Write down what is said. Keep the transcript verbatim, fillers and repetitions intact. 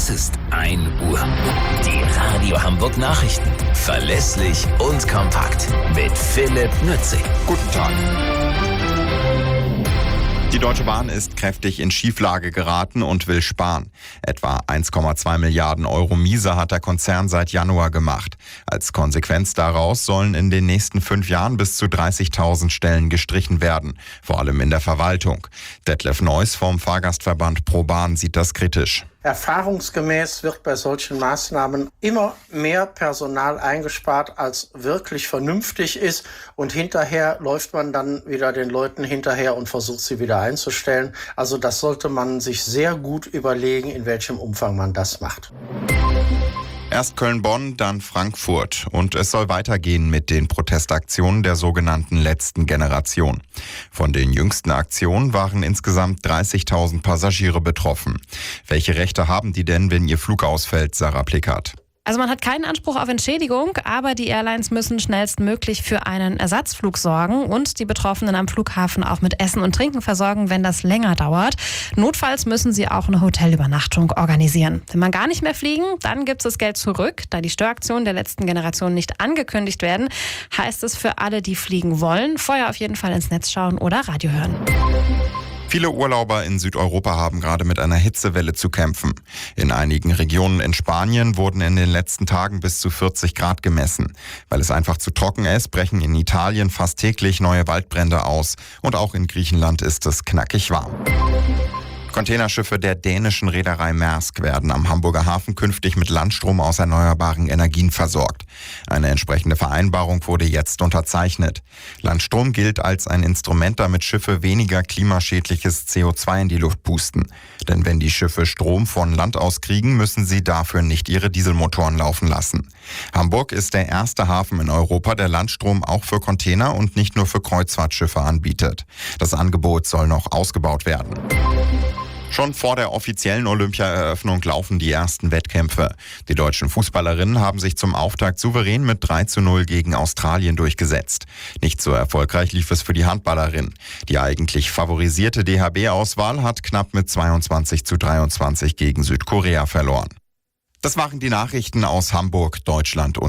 Es ist ein Uhr. Die Radio Hamburg Nachrichten. Verlässlich und kompakt. Mit Philipp Nützig. Guten Tag. Die Deutsche Bahn ist kräftig in Schieflage geraten und will sparen. Etwa eins Komma zwei Milliarden Euro Miese hat der Konzern seit Januar gemacht. Als Konsequenz daraus sollen in den nächsten fünf Jahren bis zu dreißigtausend Stellen gestrichen werden, vor allem in der Verwaltung. Detlef Neuss vom Fahrgastverband ProBahn sieht das kritisch. Erfahrungsgemäß wird bei solchen Maßnahmen immer mehr Personal eingespart, als wirklich vernünftig ist. Und hinterher läuft man dann wieder den Leuten hinterher und versucht sie wieder einzustellen. Also das sollte man sich sehr gut überlegen, in welchem Umfang man das macht. Erst Köln-Bonn, dann Frankfurt. Und es soll weitergehen mit den Protestaktionen der sogenannten letzten Generation. Von den jüngsten Aktionen waren insgesamt dreißigtausend Passagiere betroffen. Welche Rechte haben die denn, wenn ihr Flug ausfällt, Sarah Plickert? Also man hat keinen Anspruch auf Entschädigung, aber die Airlines müssen schnellstmöglich für einen Ersatzflug sorgen und die Betroffenen am Flughafen auch mit Essen und Trinken versorgen, wenn das länger dauert. Notfalls müssen sie auch eine Hotelübernachtung organisieren. Wenn man gar nicht mehr fliegen, dann gibt es das Geld zurück. Da die Störaktionen der letzten Generation nicht angekündigt werden, heißt es für alle, die fliegen wollen, vorher auf jeden Fall ins Netz schauen oder Radio hören. Viele Urlauber in Südeuropa haben gerade mit einer Hitzewelle zu kämpfen. In einigen Regionen in Spanien wurden in den letzten Tagen bis zu vierzig Grad gemessen. Weil es einfach zu trocken ist, brechen in Italien fast täglich neue Waldbrände aus. Und auch in Griechenland ist es knackig warm. Containerschiffe der dänischen Reederei Maersk werden am Hamburger Hafen künftig mit Landstrom aus erneuerbaren Energien versorgt. Eine entsprechende Vereinbarung wurde jetzt unterzeichnet. Landstrom gilt als ein Instrument, damit Schiffe weniger klimaschädliches C O zwei in die Luft pusten. Denn wenn die Schiffe Strom von Land aus kriegen, müssen sie dafür nicht ihre Dieselmotoren laufen lassen. Hamburg ist der erste Hafen in Europa, der Landstrom auch für Container und nicht nur für Kreuzfahrtschiffe anbietet. Das Angebot soll noch ausgebaut werden. Schon vor der offiziellen Olympiaeröffnung laufen die ersten Wettkämpfe. Die deutschen Fußballerinnen haben sich zum Auftakt souverän mit drei zu null gegen Australien durchgesetzt. Nicht so erfolgreich lief es für die Handballerin. Die eigentlich favorisierte D H B-Auswahl hat knapp mit zweiundzwanzig zu dreiundzwanzig gegen Südkorea verloren. Das waren die Nachrichten aus Hamburg, Deutschland und